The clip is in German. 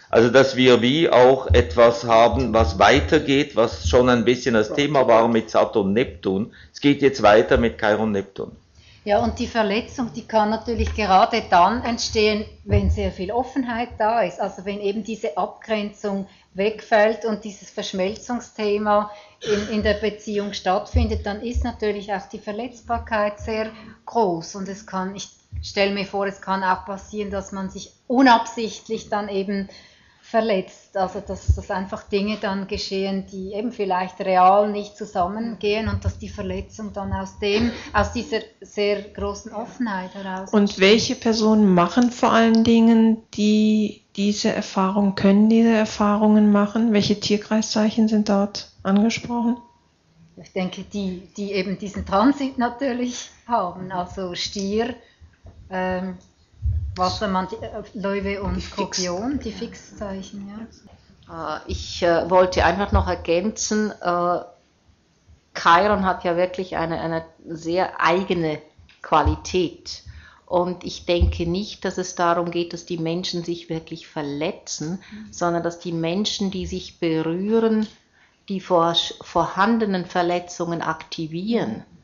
Also dass wir wie auch etwas haben, was weitergeht, was schon ein bisschen das Thema war mit Saturn Neptun. Es geht jetzt weiter mit Chiron Neptun. Ja, und die Verletzung, die kann natürlich gerade dann entstehen, wenn sehr viel Offenheit da ist. Also wenn eben diese Abgrenzung wegfällt und dieses Verschmelzungsthema in der Beziehung stattfindet, dann ist natürlich auch die Verletzbarkeit sehr groß. Und ich stelle mir vor, es kann auch passieren, dass man sich unabsichtlich dann eben verletzt. Also dass einfach Dinge dann geschehen, die eben vielleicht real nicht zusammengehen und dass die Verletzung dann aus dieser sehr großen Offenheit heraus. Und welche Personen machen vor allen Dingen diese Erfahrungen machen? Welche Tierkreiszeichen sind dort angesprochen? Ich denke, die eben diesen Transit natürlich haben, also Stier, Wassermann, Löwe und Skorpion, die Fixzeichen, ja. Ich wollte einfach noch ergänzen, Chiron hat ja wirklich eine sehr eigene Qualität. Und ich denke nicht, dass es darum geht, dass die Menschen sich wirklich verletzen, sondern dass die Menschen, die sich berühren, die vorhandenen Verletzungen aktivieren.